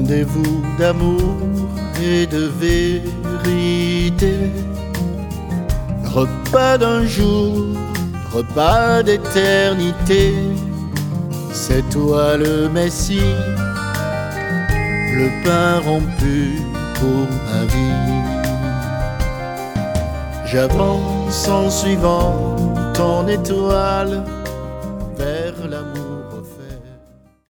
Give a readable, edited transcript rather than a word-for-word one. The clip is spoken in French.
rendez-vous d'amour et de vérité. Repas d'un jour, repas d'éternité. C'est toi le Messie, le pain rompu pour ma vie. J'avance en suivant ton étoile,